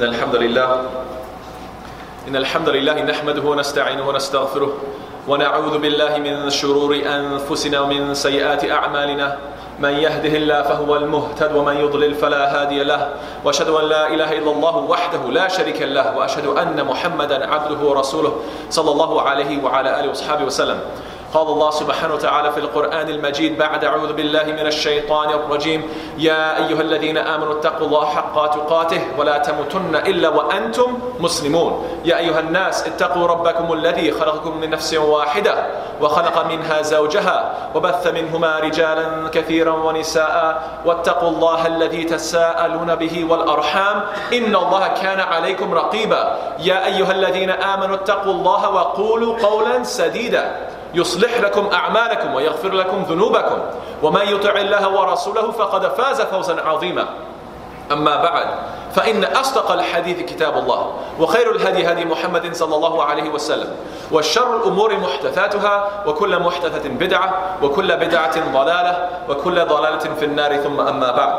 إن الحمد لله نحمده ونستعينه ونستغفره ونعوذ بالله من شرور أنفسنا ومن سيئات أعمالنا من يهده الله فهو المهتد ومن يضلل فلا هادي له وأشهد أن لا إله إلا الله وحده لا شريك له وأشهد أن محمدا عبده ورسوله صلى الله عليه وعلى آله وصحبه وسلم. قال الله سبحانه وتعالى في القرآن المجيد بعد أعوذ بالله من الشيطان الرجيم يا أيها الذين آمنوا اتقوا الله حق تقاته ولا تموتن إلا وأنتم مسلمون. يا أيها الناس اتقوا ربكم الذي خلقكم من نفس واحدة وخلق منها زوجها وبث منهما رجالا كثيرا ونساء واتقوا الله الذي تساءلون به والأرحام إن الله كان عليكم رقيبا. يا أيها الذين آمنوا اتقوا الله وقولوا قولا سديدا يصلح لكم أعمالكم ويغفر لكم ذنوبكم ومن يطع الله ورسوله فقد فاز فوزا عظيما. أما بعد فإن أصدق الحديث كتاب الله وخير الهدي هدي محمد صلى الله عليه وسلم والشر الأمور محدثاتها وكل محدثة بدعة وكل بدعة ضلالة وكل ضلالة في النار ثم أما بعد.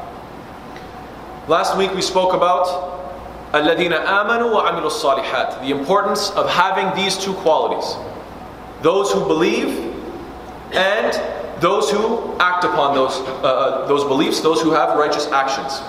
Last week we spoke about الذين آمنوا وعملوا الصالحات, the importance of having these two qualities. Those who believe and those who act upon those beliefs, those who have righteous actions.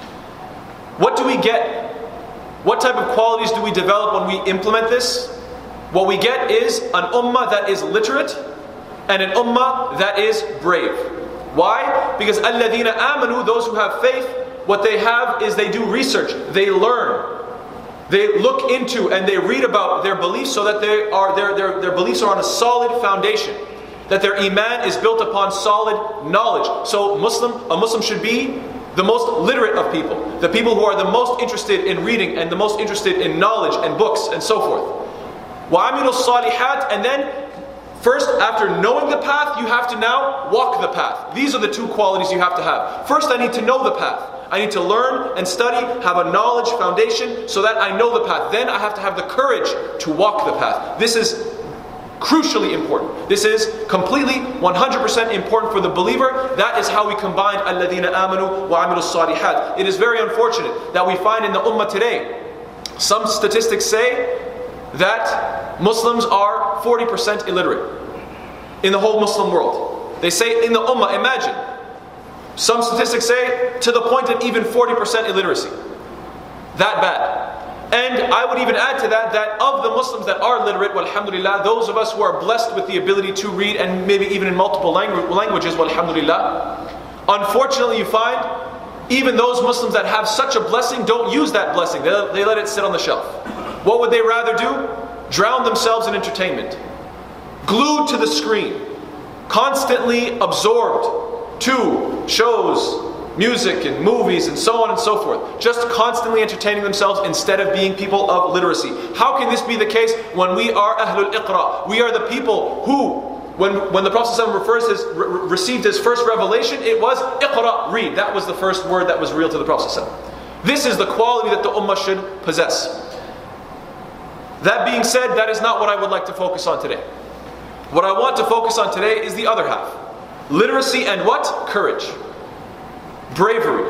What do we get? What type of qualities do we develop when we implement this? What we get is an ummah that is literate and an ummah that is brave. Why? Because الَّذِينَ آمَنُوا, those who have faith, what they have is they do research, they learn. They look into and they read about their beliefs so that their beliefs are on a solid foundation. That their iman is built upon solid knowledge. So a Muslim should be the most literate of people. The people who are the most interested in reading and the most interested in knowledge and books and so forth. وَعَمِلُوا الصَّالِحَاتِ, and then first, after knowing the path, you have to now walk the path. These are the two qualities you have to have. First, I need to know the path. I need to learn and study, have a knowledge foundation so that I know the path. Then I have to have the courage to walk the path. This is crucially important. This is completely 100% important for the believer. That is how we combine الَّذِينَ آمَنُوا وَعَمِلُوا الصَّالِحَاتِ. It is very unfortunate that we find in the ummah today, some statistics say that Muslims are 40% illiterate in the whole Muslim world. They say in the ummah, imagine, some statistics say to the point of even 40% illiteracy. That bad. And I would even add to that of the Muslims that are literate, walhamdulillah, those of us who are blessed with the ability to read and maybe even in multiple languages, walhamdulillah, unfortunately you find even those Muslims that have such a blessing don't use that blessing. They let it sit on the shelf. What would they rather do? Drown themselves in entertainment. Glued to the screen. Constantly absorbed to shows, music and movies and so on and so forth. Just constantly entertaining themselves instead of being people of literacy. How can this be the case when we are Ahlul Iqra? We are the people who, when the Prophet ﷺ received his first revelation, it was Iqra, read. That was the first word that was real to the Prophet ﷺ. This is the quality that the ummah should possess. That being said, that is not what I would like to focus on today. What I want to focus on today is the other half. Literacy and what? Courage. Bravery.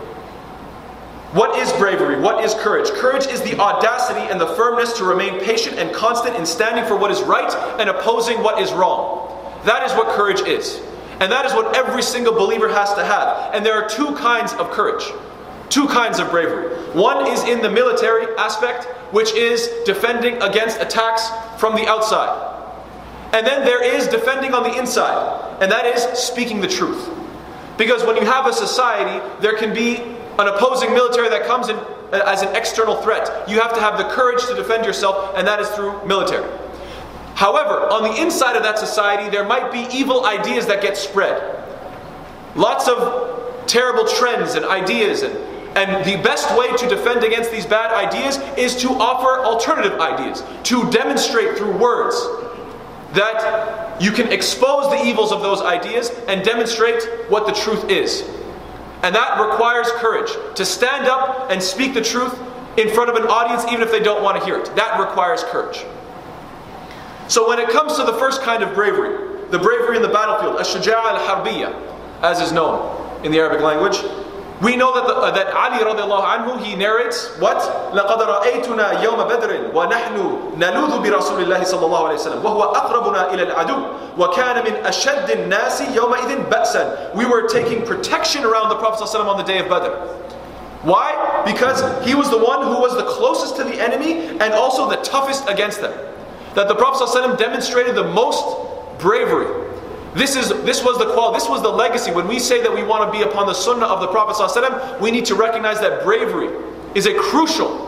What is bravery? What is courage? Courage is the audacity and the firmness to remain patient and constant in standing for what is right and opposing what is wrong. That is what courage is. And that is what every single believer has to have. And there are two kinds of courage. Two kinds of bravery. One is in the military aspect, which is defending against attacks from the outside. And then there is defending on the inside, and that is speaking the truth. Because when you have a society, there can be an opposing military that comes in as an external threat. You have to have the courage to defend yourself, and that is through military. However, on the inside of that society, there might be evil ideas that get spread. Lots of terrible trends and ideas, and the best way to defend against these bad ideas is to offer alternative ideas, to demonstrate through words that you can expose the evils of those ideas and demonstrate what the truth is. And that requires courage, to stand up and speak the truth in front of an audience even if they don't want to hear it. That requires courage. So when it comes to the first kind of bravery, the bravery in the battlefield, ash-shaja'a al-harbiyya, as is known in the Arabic language, We know that Ali radiallahu anhu, he narrates what? لَقَدْ رَأَيْتُنَا يَوْمَ بَدْرٍ وَنَحْنُ نَلُوذُ بِرَسُولِ اللَّهِ صَلَّى اللَّهُ عَلَيْهِ وسلم وَهُوَ أَقْرَبُنَا إِلَى الْعَدُوِّ وَكَانَ مِنْ أَشَدِّ النَّاسِ يَوْمَئِذٍ بَأْسًا. We were taking protection around the Prophet ﷺ on the day of Badr. Why? Because he was the one who was the closest to the enemy and also the toughest against them. That the Prophet ﷺ demonstrated the most bravery. This was the quality, this was the legacy. When we say that we want to be upon the sunnah of the Prophet ﷺ, we need to recognize that bravery is a crucial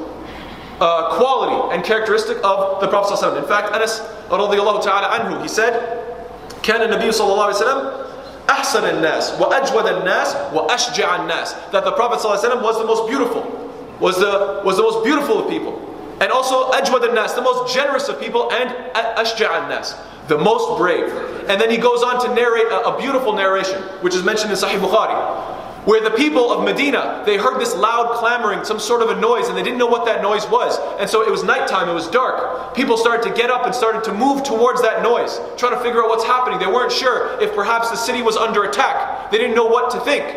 quality and characteristic of the Prophet ﷺ. In fact, Anas radiallahu ta'ala anhu, he said, كان النبي صلى الله عليه وسلم أحسن الناس وأجود الناس وأشجع الناس. That the Prophet ﷺ was the most beautiful, was the most beautiful of people. And also أجود الناس, the most generous of people, and أشجع الناس, the most brave. And then he goes on to narrate a beautiful narration, which is mentioned in Sahih Bukhari, where the people of Medina, they heard this loud clamoring, some sort of a noise, and they didn't know what that noise was. And so it was nighttime, it was dark. People started to get up and started to move towards that noise, trying to figure out what's happening. They weren't sure if perhaps the city was under attack. They didn't know what to think.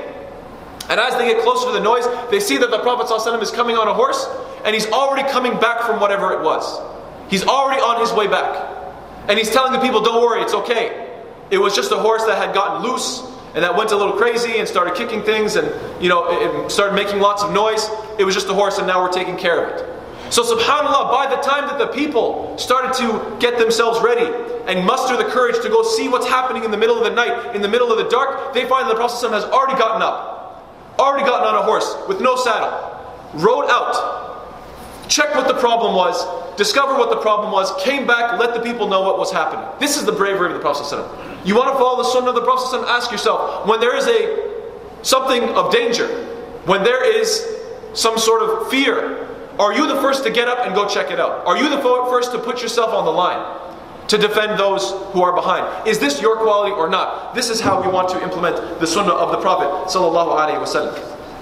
And as they get closer to the noise, they see that the Prophet ﷺ is coming on a horse, and he's already coming back from whatever it was. He's already on his way back. And he's telling the people, don't worry, it's okay. It was just a horse that had gotten loose and that went a little crazy and started kicking things and it started making lots of noise. It was just a horse and now we're taking care of it. So subhanAllah, by the time that the people started to get themselves ready and muster the courage to go see what's happening in the middle of the night, in the middle of the dark, they find that the Prophet ﷺ has already gotten up, already gotten on a horse with no saddle, rode out, checked what the problem was, discovered what the problem was, came back, let the people know what was happening. This is the bravery of the Prophet ﷺ. You want to follow the sunnah of the Prophet ﷺ? Ask yourself, when there is something of danger, when there is some sort of fear, are you the first to get up and go check it out? Are you the first to put yourself on the line to defend those who are behind? Is this your quality or not? This is how we want to implement the sunnah of the Prophet ﷺ.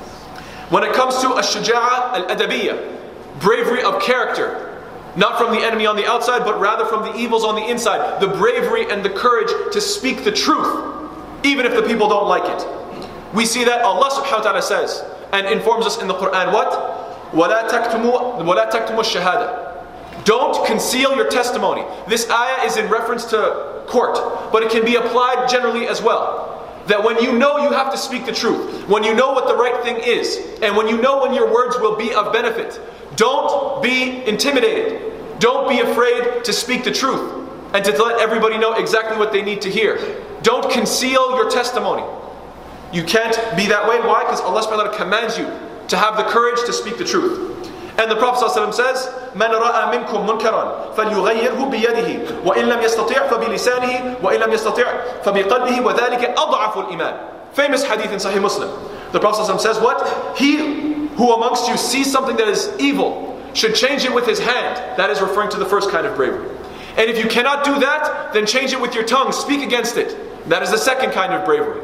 When it comes to ash-shuja'ah al-adabiyya, bravery of character, not from the enemy on the outside, but rather from the evils on the inside. The bravery and the courage to speak the truth, even if the people don't like it. We see that Allah subhanahu wa ta'ala says, and informs us in the Quran, what? وَلَا تَكْتُمُوا الشَّهَادَةِ. Don't conceal your testimony. This ayah is in reference to court, but it can be applied generally as well. That when you know you have to speak the truth, when you know what the right thing is, and when you know when your words will be of benefit, don't be intimidated. Don't be afraid to speak the truth and to let everybody know exactly what they need to hear. Don't conceal your testimony. You can't be that way. Why? Because Allah subhanahu wa ta'ala commands you to have the courage to speak the truth. And the Prophet ﷺ says, مَنْ رَأَى مِنْكُمْ مُنْكَرًا فَلْيُغَيِّرْهُ بِيَدِهِ وَإِنْ لَمْ يَسْتَطِعْ فَبِلِسَانِهِ وَإِنْ لَمْ يَسْتَطِعْ فَبِقَلْبِهِ وَذَلِكَ أَضْعَفُ الْإِيمَانِ. Famous hadith in Sahih Muslim. The Prophet ﷺ says what? He who amongst you sees something that is evil should change it with his hand. That is referring to the first kind of bravery. And if you cannot do that, then change it with your tongue. Speak against it. That is the second kind of bravery.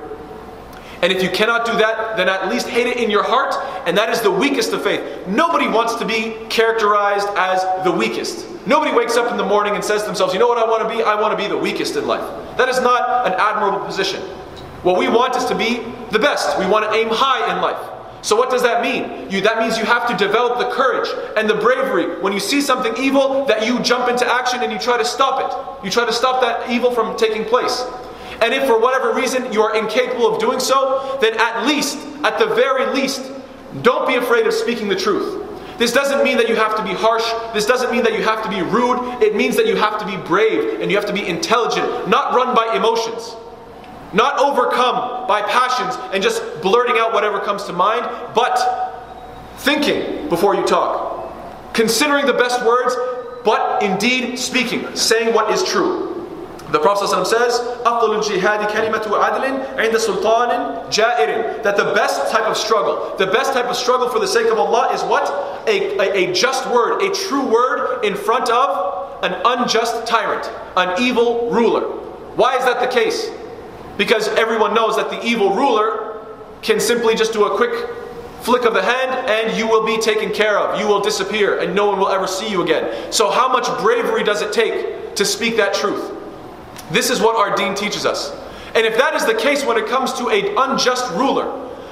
And if you cannot do that, then at least hate it in your heart, and that is the weakest of faith. Nobody wants to be characterized as the weakest. Nobody wakes up in the morning and says to themselves, you know what I want to be? I want to be the weakest in life. That is not an admirable position. What we want is to be the best. We want to aim high in life. So what does that mean? That means you have to develop the courage and the bravery when you see something evil, that you jump into action and you try to stop it. You try to stop that evil from taking place. And if for whatever reason you are incapable of doing so, then at the very least, don't be afraid of speaking the truth. This doesn't mean that you have to be harsh. This doesn't mean that you have to be rude. It means that you have to be brave and you have to be intelligent, not run by emotions. Not overcome by passions and just blurting out whatever comes to mind, but thinking before you talk. Considering the best words, but indeed speaking, saying what is true. The Prophet ﷺ says, أَفْضَلُ الْجِهَادِ كَلِمَةُ عَدْلٍ عِنْدَ سُلْطَانٍ جَائِرٍ. That the best type of struggle for the sake of Allah is what? A just word, a true word in front of an unjust tyrant, an evil ruler. Why is that the case? Because everyone knows that the evil ruler can simply just do a quick flick of the hand and you will be taken care of. You will disappear and no one will ever see you again. So how much bravery does it take to speak that truth? This is what our deen teaches us. And if that is the case when it comes to an unjust ruler,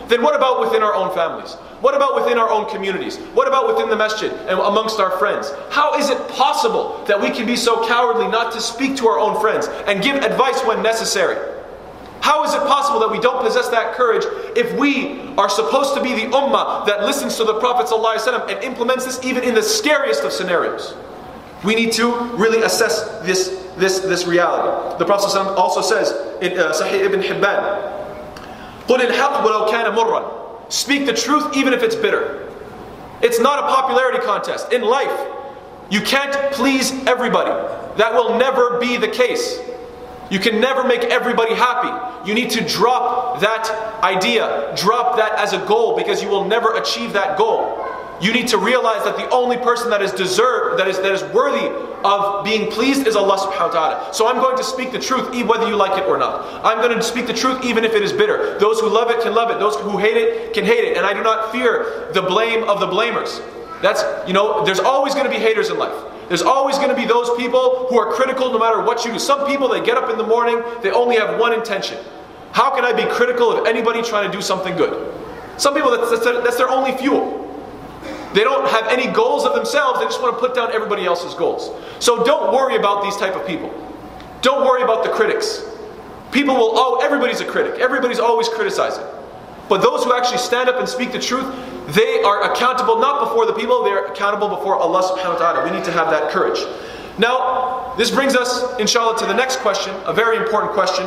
then what about within our own families? What about within our own communities? What about within the masjid and amongst our friends? How is it possible that we can be so cowardly not to speak to our own friends and give advice when necessary? How is it possible that we don't possess that courage if we are supposed to be the ummah that listens to the Prophet ﷺ and implements this even in the scariest of scenarios? We need to really assess this reality. The Prophet ﷺ also says in Sahih Ibn Hibban, قُلِ الْحَقْ وَلَوْ كَانَ مُرًّا. Speak the truth even if it's bitter. It's not a popularity contest. In life, you can't please everybody. That will never be the case. You can never make everybody happy. You need to drop that idea, drop that as a goal, because you will never achieve that goal. You need to realize that the only person that is worthy of being pleased is Allah subhanahu wa ta'ala. So I'm going to speak the truth whether you like it or not. I'm going to speak the truth even if it is bitter. Those who love it can love it. Those who hate it can hate it. And I do not fear the blame of the blamers. There's always going to be haters in life. There's always going to be those people who are critical no matter what you do. Some people, they get up in the morning, they only have one intention. How can I be critical of anybody trying to do something good? Some people, that's their only fuel. They don't have any goals of themselves, they just want to put down everybody else's goals. So don't worry about these type of people. Don't worry about the critics. People will, everybody's a critic. Everybody's always criticizing. But those who actually stand up and speak the truth, they are accountable not before the people, they are accountable before Allah subhanahu wa ta'ala. We need to have that courage. Now, this brings us, inshallah, to the next question, a very important question,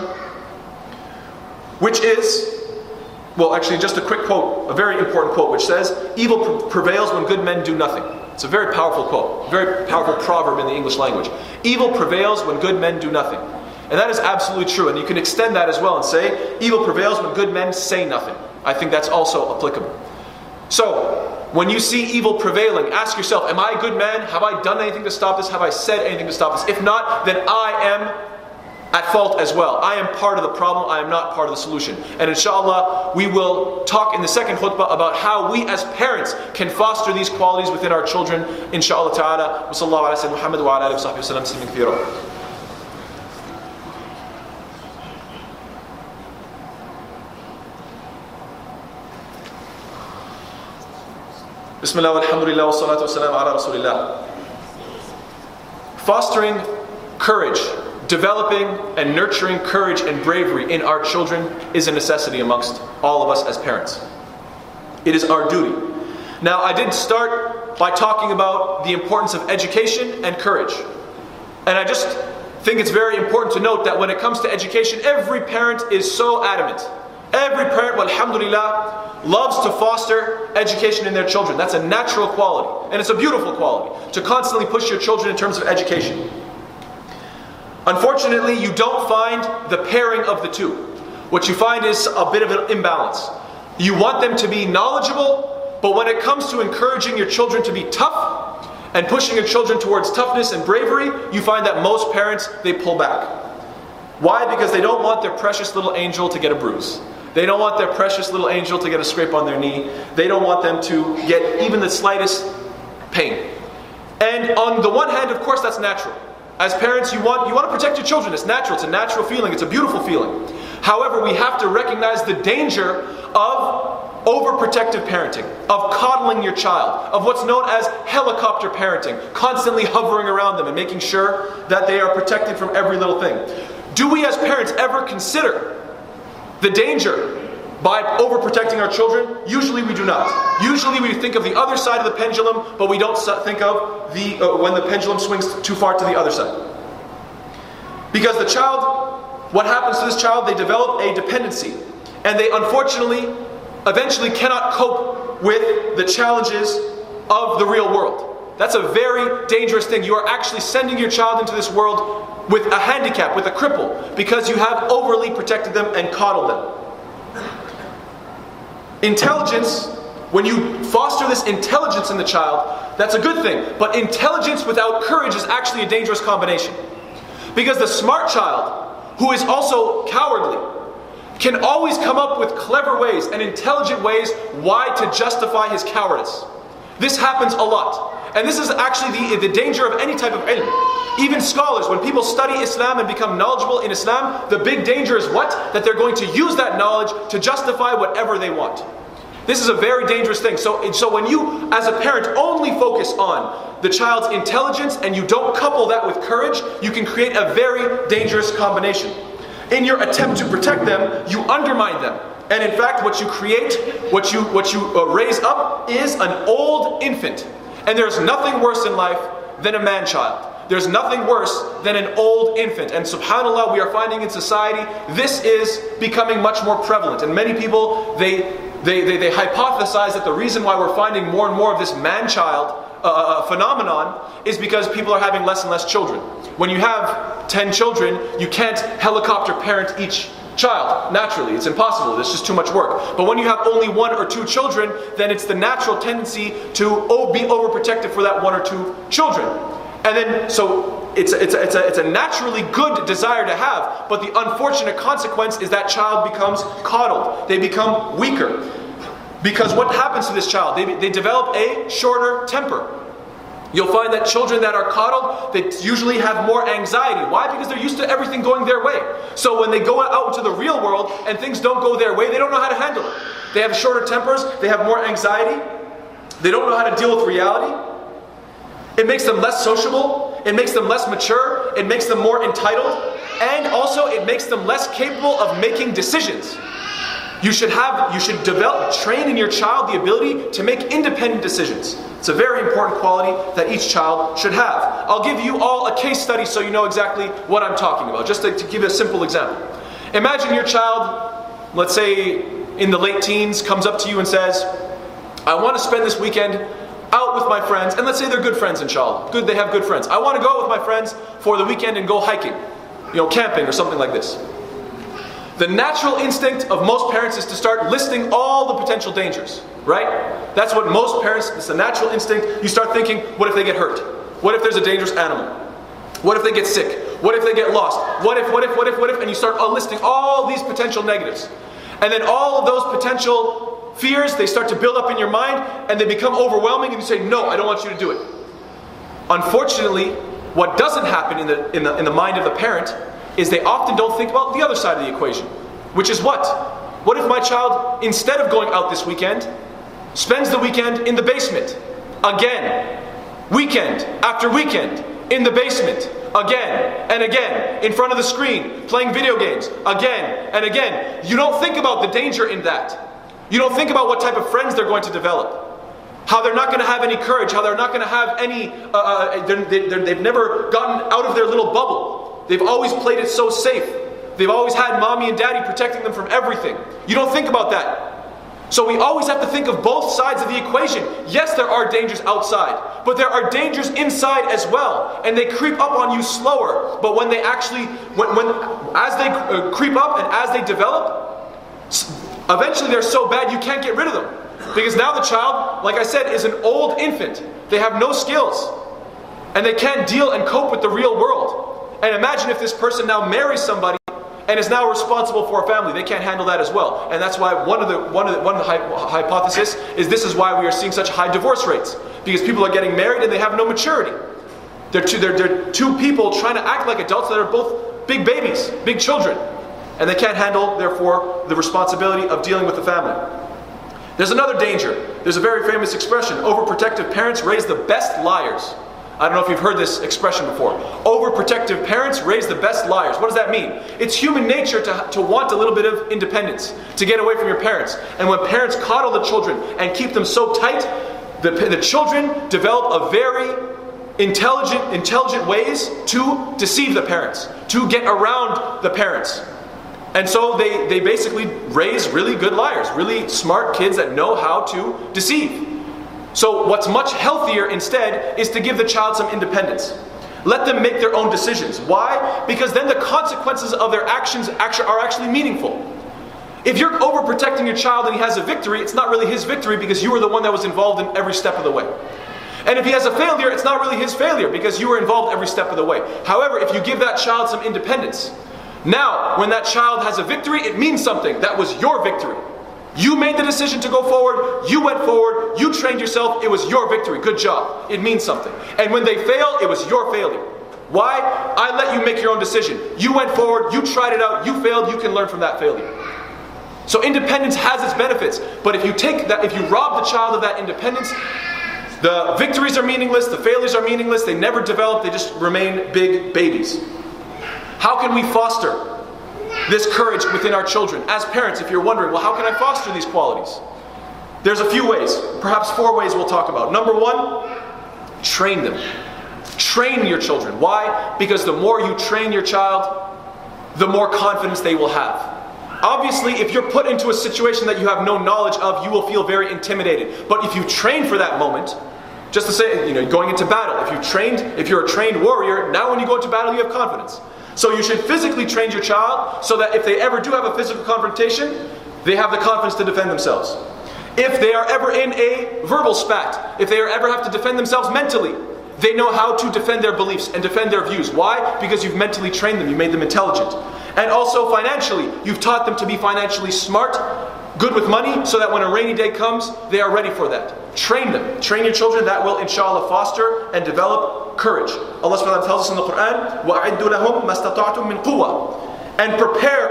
which is, well, actually, just a quick quote, a very important quote, which says, evil prevails when good men do nothing. It's a very powerful quote, a very powerful proverb in the English language. Evil prevails when good men do nothing. And that is absolutely true. And you can extend that as well and say, evil prevails when good men say nothing. I think that's also applicable. So, when you see evil prevailing, ask yourself, am I a good man? Have I done anything to stop this? Have I said anything to stop this? If not, then I am at fault as well. I am part of the problem, I am not part of the solution. And inshallah, we will talk in the second khutbah about how we as parents can foster these qualities within our children, inshallah ta'ala. Wa sallallahu ala sayyidina Muhammad wa ala alihi wa sahbihi wa sallam tasliman kathira. Bismillah walhamdulillah wa salatu wa salam ala rasulillah. Fostering courage, developing and nurturing courage and bravery in our children is a necessity amongst all of us as parents. It is our duty. Now, I did start by talking about the importance of education and courage. And I just think it's very important to note that when it comes to education, every parent is so adamant. Every parent, alhamdulillah, loves to foster education in their children. That's a natural quality. And it's a beautiful quality, to constantly push your children in terms of education. Unfortunately, you don't find the pairing of the two. What you find is a bit of an imbalance. You want them to be knowledgeable, but when it comes to encouraging your children to be tough and pushing your children towards toughness and bravery, you find that most parents, they pull back. Why? Because they don't want their precious little angel to get a bruise. They don't want their precious little angel to get a scrape on their knee. They don't want them to get even the slightest pain. And on the one hand, of course, that's natural. As parents, you want to protect your children. It's natural. It's a natural feeling. It's a beautiful feeling. However, we have to recognize the danger of overprotective parenting, of coddling your child, of what's known as helicopter parenting, constantly hovering around them and making sure that they are protected from every little thing. Do we as parents ever consider the danger by overprotecting our children? Usually we do not. Usually we think of the other side of the pendulum, but we don't think of when the pendulum swings too far to the other side. Because the child, what happens to this child? They develop a dependency. And they unfortunately, eventually cannot cope with the challenges of the real world. That's a very dangerous thing. You are actually sending your child into this world with a handicap, with a cripple, because you have overly protected them and coddled them. Intelligence, when you foster this intelligence in the child, that's a good thing. But intelligence without courage is actually a dangerous combination. Because the smart child, who is also cowardly, can always come up with clever ways and intelligent ways why to justify his cowardice. This happens a lot. And this is actually the danger of any type of ilm. Even scholars, when people study Islam and become knowledgeable in Islam, the big danger is what? That they're going to use that knowledge to justify whatever they want. This is a very dangerous thing. So when you, as a parent, only focus on the child's intelligence and you don't couple that with courage, you can create a very dangerous combination. In your attempt to protect them, you undermine them. And in fact, what you create, what you raise up is an old infant. And there's nothing worse in life than a man-child. There's nothing worse than an old infant. And subhanAllah, we are finding in society, this is becoming much more prevalent. And many people, they hypothesize that the reason why we're finding more and more of this man-child phenomenon is because people are having less and less children. When you have 10 children, you can't helicopter parent each child. Naturally, it's impossible. It's just too much work. But when you have only 1 or 2 children, then it's the natural tendency to be overprotective for that 1 or 2 children. And then, so it's a naturally good desire to have, but the unfortunate consequence is that child becomes coddled. They become weaker. Because what happens to this child? They develop a shorter temper. You'll find that children that are coddled, they usually have more anxiety. Why? Because they're used to everything going their way. So when they go out into the real world and things don't go their way, they don't know how to handle it. They have shorter tempers, they have more anxiety, they don't know how to deal with reality. It makes them less sociable, it makes them less mature, it makes them more entitled, and also it makes them less capable of making decisions. You should train in your child the ability to make independent decisions. It's a very important quality that each child should have. I'll give you all a case study so you know exactly what I'm talking about. Just to give you a simple example. Imagine your child, let's say in the late teens, comes up to you and says, I want to spend this weekend out with my friends, and let's say they're good friends, inshallah. Good, they have good friends. I want to go out with my friends for the weekend and go hiking, camping or something like this. The natural instinct of most parents is to start listing all the potential dangers, right? That's what most parents, it's a natural instinct. You start thinking, what if they get hurt? What if there's a dangerous animal? What if they get sick? What if they get lost? What if? And you start listing all these potential negatives. And then all of those potential fears, they start to build up in your mind and they become overwhelming and you say, no, I don't want you to do it. Unfortunately, what doesn't happen in the mind of the parent is they often don't think about the other side of the equation. Which is what? What if my child, instead of going out this weekend, spends the weekend in the basement? Again. Weekend after weekend. In the basement. Again and again. In front of the screen. Playing video games. Again and again. You don't think about the danger in that. You don't think about what type of friends they're going to develop. How they're not going to have any courage. How they're not going to have any... they've never gotten out of their little bubble. They've always played it so safe. They've always had mommy and daddy protecting them from everything. You don't think about that. So we always have to think of both sides of the equation. Yes, there are dangers outside, but there are dangers inside as well. And they creep up on you slower. But when they actually, as they creep up and as they develop, eventually they're so bad you can't get rid of them. Because now the child, like I said, is an old infant. They have no skills. And they can't deal and cope with the real world. And imagine if this person now marries somebody and is now responsible for a family. They can't handle that as well. And that's why one of the hypothesis is this is why we are seeing such high divorce rates. Because people are getting married and they have no maturity. They're two people trying to act like adults that are both big babies, big children. And they can't handle, therefore, the responsibility of dealing with the family. There's another danger. There's a very famous expression. Overprotective parents raise the best liars. I don't know if you've heard this expression before. Overprotective parents raise the best liars. What does that mean? It's human nature to want a little bit of independence, to get away from your parents. And when parents coddle the children and keep them so tight, the children develop a very intelligent ways to deceive the parents, to get around the parents. And so they basically raise really good liars, really smart kids that know how to deceive. So what's much healthier instead is to give the child some independence. Let them make their own decisions. Why? Because then the consequences of their actions are actually meaningful. If you're overprotecting your child and he has a victory, it's not really his victory because you were the one that was involved in every step of the way. And if he has a failure, it's not really his failure because you were involved every step of the way. However, if you give that child some independence, now when that child has a victory, it means something. That was your victory. You made the decision to go forward, you went forward, you trained yourself, it was your victory, good job. It means something. And when they fail, it was your failure. Why? I let you make your own decision. You went forward, you tried it out, you failed, you can learn from that failure. So independence has its benefits, but if you rob the child of that independence, the victories are meaningless, the failures are meaningless, they never develop, they just remain big babies. How can we foster this courage within our children? As parents, if you're wondering, well, how can I foster these qualities? There's a few ways, perhaps 4 ways we'll talk about. Number 1, train them. Train your children. Why? Because the more you train your child, the more confidence they will have. Obviously, if you're put into a situation that you have no knowledge of, you will feel very intimidated. But if you train for that moment, just to say, going into battle, if you're a trained warrior, now when you go into battle, you have confidence. So you should physically train your child so that if they ever do have a physical confrontation, they have the confidence to defend themselves. If they are ever in a verbal spat, if they ever have to defend themselves mentally, they know how to defend their beliefs and defend their views. Why? Because you've mentally trained them, you made them intelligent. And also financially, you've taught them to be financially smart, good with money, so that when a rainy day comes, they are ready for that. Train them. Train your children. That will, inshallah, foster and develop courage. Allah subhanahu wa ta'ala tells us in the Quran, وَأَعِدُّ لَهُمْ مَا اسْتَطَعْتُم مِّن قُوَّةٍ. And prepare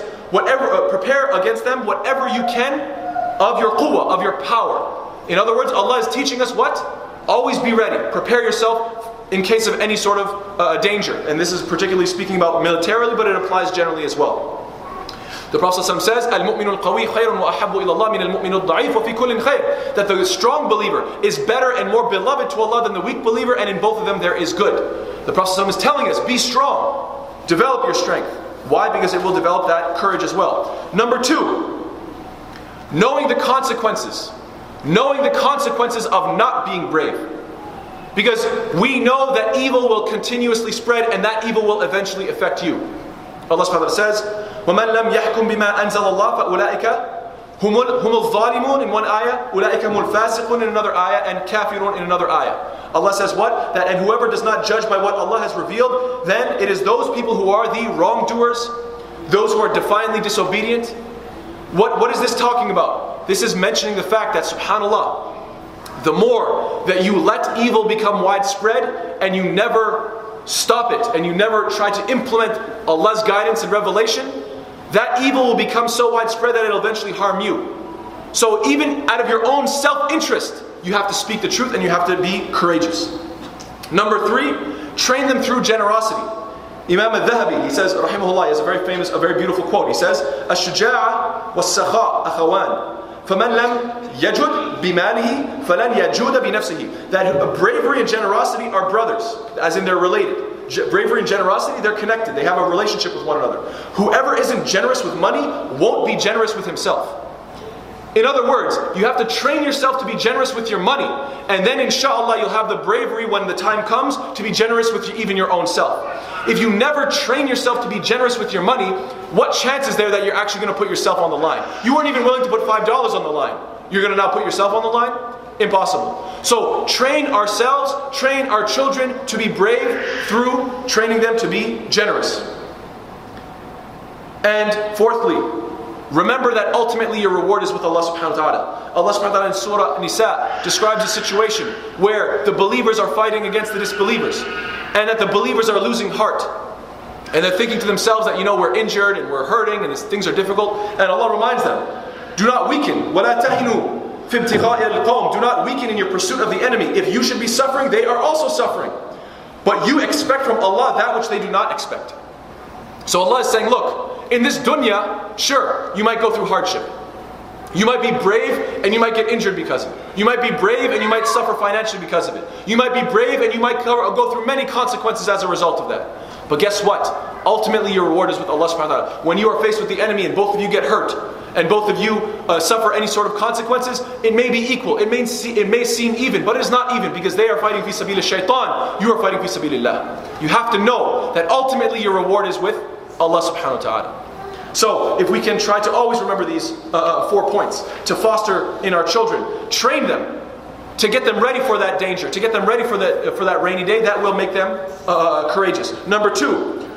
against them whatever you can of your quwwah, of your power. In other words, Allah is teaching us what? Always be ready. Prepare yourself in case of any sort of danger. And this is particularly speaking about militarily, but it applies generally as well. The Prophet ﷺ says, "Al-mu'minu al-qawi khayrun wa ahabbu ila Allah min al-mu'minu al-da'if wa fi kullin khayr." That the strong believer is better and more beloved to Allah than the weak believer, and in both of them there is good. The Prophet ﷺ is telling us, be strong. Develop your strength. Why? Because it will develop that courage as well. Number 2, knowing the consequences. Knowing the consequences of not being brave. Because we know that evil will continuously spread and that evil will eventually affect you. Allah subhanahu wa ta'ala says, وَمَنْ لَمْ يَحْكُمْ بِمَا أَنزَلَ اللَّهُ فَأُولَٰئِكَ هُمُ الظَّالِمُونَ in one ayah, أُولَٰئِكَ هُمُ الْفَاسِقُونَ in another ayah, and كَافِرُونَ in another ayah. Allah says what? That and whoever does not judge by what Allah has revealed, then it is those people who are the wrongdoers, those who are defiantly disobedient. What is this talking about? This is mentioning the fact that, subhanAllah, the more that you let evil become widespread and you never stop it and you never try to implement Allah's guidance and revelation, that evil will become so widespread that it'll eventually harm you. So even out of your own self-interest, you have to speak the truth and you have to be courageous. Number 3, train them through generosity. Imam al-Dhahabi, he says, rahimahullah, he has a very famous, a very beautiful quote. He says, "Ash-shuja'a was-sakha akhawan. فَمَنْ لَمْ يَجُدْ بِمَالِهِ فَلَنْ يَجُودَ بِنَفْسِهِ." That bravery and generosity are brothers, as in they're related. Bravery and generosity, they're connected. They have a relationship with one another. Whoever isn't generous with money won't be generous with himself. In other words, you have to train yourself to be generous with your money, and then inshallah you'll have the bravery when the time comes to be generous with even your own self. If you never train yourself to be generous with your money, what chance is there that you're actually going to put yourself on the line? You weren't even willing to put $5 on the line. You're going to now put yourself on the line? Impossible. So train ourselves, train our children to be brave through training them to be generous. And fourthly, remember that ultimately your reward is with Allah subhanahu wa ta'ala. Allah subhanahu wa ta'ala in Surah Nisa describes a situation where the believers are fighting against the disbelievers, and that the believers are losing heart. And they're thinking to themselves that, we're injured and we're hurting and things are difficult. And Allah reminds them, do not weaken. وَلَا تَهِنُوا فِي ابْتِغَاءِ الْقَوْمِ. Do not weaken in your pursuit of the enemy. If you should be suffering, they are also suffering. But you expect from Allah that which they do not expect. So Allah is saying, look, in this dunya, sure, you might go through hardship. You might be brave and you might get injured because of it. You might be brave and you might suffer financially because of it. You might be brave and you might go through many consequences as a result of that. But guess what? Ultimately your reward is with Allah subhanahu wa ta'ala. When you are faced with the enemy and both of you get hurt, and both of you suffer any sort of consequences, it may be equal, it may seem even, but it is not even, because they are fighting fi sabilillah shaitan, you are fighting fi sabilillah. You have to know that ultimately your reward is with Allah subhanahu wa ta'ala. So, if we can try to always remember these 4 points, to foster in our children, train them, to get them ready for that danger, to get them ready for that rainy day, that will make them courageous. Number 2,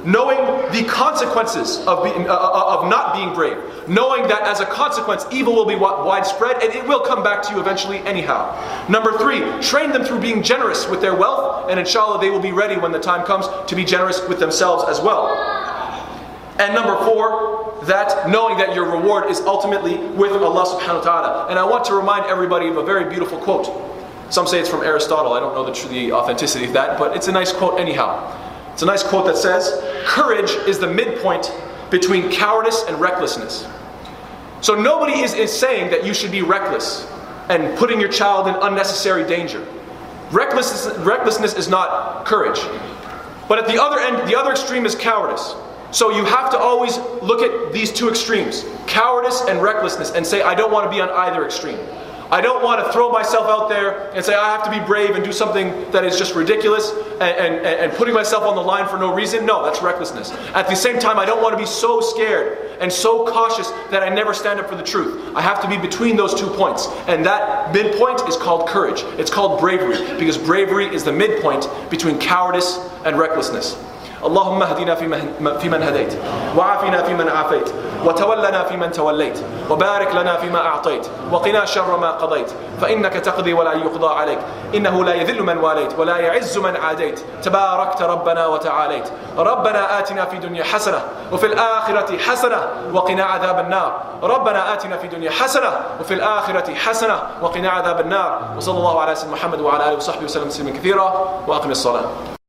knowing the consequences of not being brave, knowing that as a consequence evil will be widespread and it will come back to you eventually anyhow. Number 3, train them through being generous with their wealth, and inshallah they will be ready when the time comes to be generous with themselves as well. And number 4, that knowing that your reward is ultimately with Allah subhanahu wa ta'ala. And I want to remind everybody of a very beautiful quote. Some say it's from Aristotle. I don't know the authenticity of that, but it's a nice quote anyhow. It's a nice quote that says, courage is the midpoint between cowardice and recklessness. So nobody is saying that you should be reckless and putting your child in unnecessary danger. Recklessness is not courage. But at the other end, the other extreme is cowardice. So you have to always look at these two extremes, cowardice and recklessness, and say, I don't want to be on either extreme. I don't want to throw myself out there and say I have to be brave and do something that is just ridiculous and putting myself on the line for no reason. No, that's recklessness. At the same time, I don't want to be so scared and so cautious that I never stand up for the truth. I have to be between those 2 points. And that midpoint is called courage. It's called bravery, because bravery is the midpoint between cowardice and recklessness. اللهم اهدنا فيمن هديت وعافنا فيمن عافيت وتولنا فيمن توليت وبارك لنا فيما أعطيت وقنا شر ما قضيت فإنك تقضي ولا يقضى عليك إنه لا يذل من واليت ولا يعز من عاديت تباركت ربنا وتعاليت ربنا آتنا في الدنيا حسنة وفي الآخرة حسنة وقنا عذاب النار ربنا آتنا في الدنيا حسنة وفي الآخرة حسنة وقنا عذاب النار وصلى الله على سيدنا محمد وعلى آله وصحبه وسلم تسليما كثيرا وأقم الصلاة.